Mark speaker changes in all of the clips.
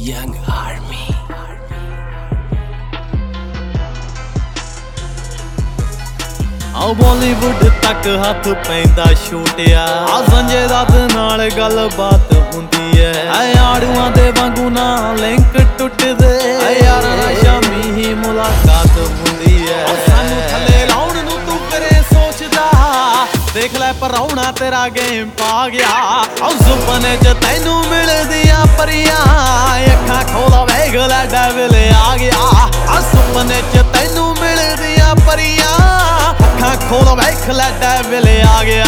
Speaker 1: Young Army. ਆ ਬਾਲੀਵੁੱਡ ਤੱਕ ਹੱਥ ਪੈਂਦਾ ਛੋਟਿਆ ਆ ਸੰਜੇ ਦੱਤ ਨਾਲ ਗੱਲਬਾਤ ਹੁੰਦੀ ਐ ਆੜੂਆਂ ਦੇ ਵਾਂਗੂ ਨਾ ਲਿੰਕ ਟੁੱਟਦੇ ਯਾਰਾਂ ਸ਼ਾਮੀ ਹੀ ਮੁਲਾਕਾਤ ਹੁੰਦੀ ਐ ਸਾਨੂੰ ਥੱਲੇ ਲਾਉਣ ਨੂੰ ਤੂੰ ਕਰੇ ਸੋਚਦਾ ਦੇਖ ਲੈ ਪਰਾਉਣਾ ਤੇਰਾ ਗੇਮ ਪਾ ਗਿਆ ਆ ਸੁਪਨੇ ਚ ਤੈਨੂੰ ਮਿਲਦੀਆਂ ਪਰੀਆਂ ਅੱਖਾਂ ਖੋਲਾ ਵੇਖ ਲੈ ਡੈਵਲ ਆ ਗਿਆ ਆ ਸੁਪਨੇ ਚ ਤੈਨੂੰ ਮਿਲਦੀਆਂ ਪਰੀਆਂ ਅੱਖਾਂ ਖੋਲਾ ਵੇਖ ਲੈ ਡੈਵਲ ਆ ਗਿਆ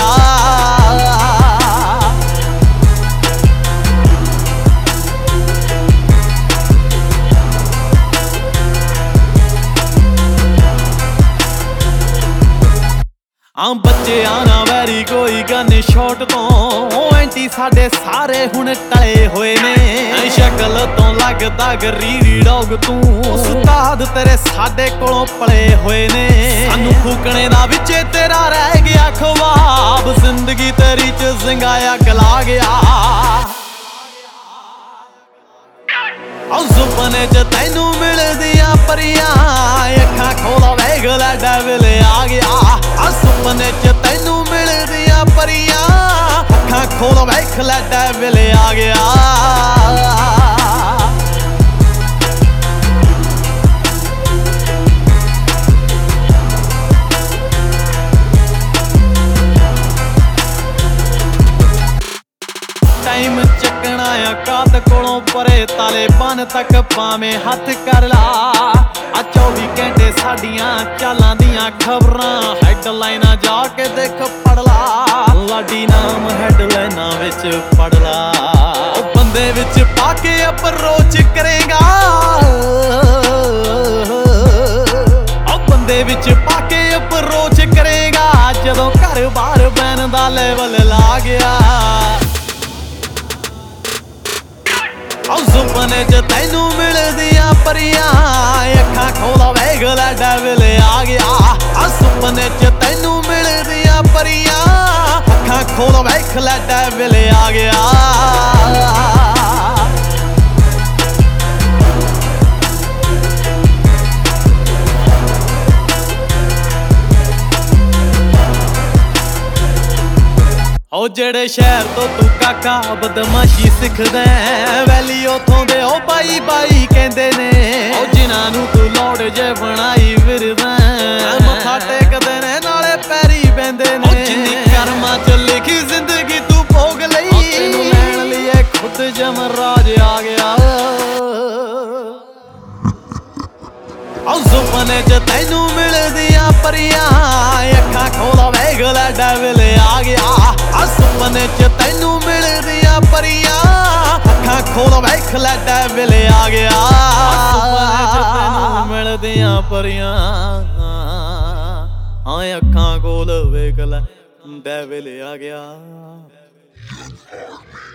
Speaker 1: ਬੱਚਿਆਂ ਨਾ ਵੈਰੀ ਕੋਈ ਗਨ ਸ਼ਾਟ ਤੋਂ ਐਂਟੀ ਸਾਡੇ ਸਾਰੇ ਹੁਣ ਟਲੇ ਹੋਏ ਨੇ ਸ਼ਕਲ ਤੋਂ ਲੱਗਦਾ ਗਰੀਰੀ ਡੌਗ ਤੂੰ ਉਸਤਾਦ ਤੇਰੇ ਸਾਡੇ ਕੋਲੋਂ ਪਲੇ ਹੋਏ ਨੇ ਸਾਨੂੰ ਫੂਕਣੇ ਦਾ ਵਿੱਚੇ ਤੇਰਾ ਰਹਿ ਗਿਆ ਖਵਾਬ ਜ਼ਿੰਦਗੀ ਤੇਰੀ ਚ ਜ਼ਿੰਗਾਇਆ ਗਲਾ ਗਿਆ ਆ ਸੁਪਨੇ ਚ ਤੈਨੂੰ ਮਿਲਦੀਆਂ ਪਰੀਆਂ ਅੱਖਾਂ ਖੋਲਾ ਵੇਖ ਲੈ ਡੈਵਲ ਆ ਗਿਆ ਆ ਸੁਪਨੇ ਚ ਤੈਨੂੰ ਮਿਲਦੀਆਂ ਪਰੀਆਂ ਅੱਖਾਂ ਖੋਲਾ ਵੇਖ ਲੈ ਡੈਵਲ ਆ ਗਿਆ ਟਾਈਮ ਚੱਕਣਾ ਆ ਕਾਤ ਕੋਲੋਂ ਪਰੇ ਤਾਲੇਬਾਨ ਤੱਕ ਭਾਵੇਂ ਹੱਥ ਕਰ ਲਾ ਆ 24 ਘੰਟੇ ਸਾਡੀਆਂ ਚਾਲਾਂ ਦੀਆਂ ਖਬਰਾਂ ਹੈਡਲਾਈਨਾਂ ਜਾ ਕੇ ਦੇਖ ਪੜ ਲਾ ਲਾਡੀ ਨਾਮ ਹੈਡਲਾਈਨਾਂ ਵਿੱਚ ਪੜ ਲਾ ਉਹ ਬੰਦੇ ਵਿੱਚ ਪਾ ਕੇ ਅਪਰੋਚ ਕਰੇਗਾ ਉਹ ਬੰਦੇ ਵਿੱਚ ਪਾ ਕੇ ਅਪਰੋਚ ਕਰੇਗਾ ਜਦੋਂ ਘਰ ਬਾਹਰ ਬੈਨ ਦਾ ਲੈਵਲ ਲਾ ਗਿਆ ਆ ਸੁਪਨੇ ਚ ਤੈਨੂੰ ਮਿਲਦੀਆਂ ਪਰੀਆਂ ਅੱਖਾਂ ਖੋਲਾ ਵੇਖ ਲੈ ਡੈਵਲ ਆ ਗਿਆ ਆ ਸੁਪਨੇ ਚ ਤੈਨੂੰ ਮਿਲਦੀਆਂ ਪਰੀਆਂ ਅੱਖਾਂ ਖੋਲਾ ਵੇਖ ਲੈ ਡੈਵਲ ਆ ਗਿਆ ਉਹ ਜਿਹੜੇ ਸ਼ਹਿਰ ਤੋਂ ਤੂੰ ਕਾਕਾ ਬਦਮਾਸ਼ੀ ਸਿੱਖਦਾ ਵੈਲੀ ਉਥੋਂ ਦੇ ਉਹ ਬਾਈ ਬਾਈ ਕਹਿੰਦੇ ਨੇ ਉਹ ਜਿਨ੍ਹਾਂ ਨੂੰ ਤੂੰ ਲੋੜ ਜੇ ਬਣਾਈ ਫਿਰਦਾ ਮੱਥਾ ਟੇਕਦੇ ਨੇ ਨਾਲੇ ਪੈਰੀ ਬਹਿੰਦੇ ਨੇ ਜਿੰਨੀ ਕਰਮਾਂ ਚ ਲਿਖੀ ਜ਼ਿੰਦਗੀ ਤੂੰ ਭੋਗ ਲਈ ਤੈਨੂੰ ਲੈਣ ਲਈ ਖੁਦ ਜਮਰਾਜ ਆ ਗਿਆ ਆ ਸੁਪਨੇ ਚ ਤੈਨੂੰ ਮਿਲਦੀਆਂ ਪਰੀਆਂ ਅੱਖਾਂ ਖੋਲਾ ਵੇਖ ਲੈ ਡੈਵਲ ਆ ਗਿਆ ਆ ਸੁਪਨੇ ਚ ਤੈਨੂੰ ਮਿਲਦੀਆਂ ਪਰੀਆਂ ਅੱਖਾਂ ਖੋਲਾ ਵੇਖ ਲੈ ਡੈਵਲ ਆ ਗਿਆ ਸੁਪਨੇ ਚ ਤੈਨੂੰ ਮਿਲਦੀਆਂ ਪਰੀਆਂ ਅੱਖਾਂ ਖੋਲ ਵੇਖ ਲੈ ਡੈਵਲ ਆ ਗਿਆ